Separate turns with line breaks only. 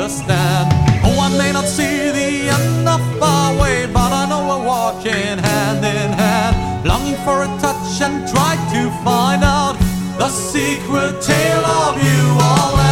understand. Oh, I may not see the end of our way, but I know we're walking hand in hand, longing for a touch and try to find out the secret tale of you all.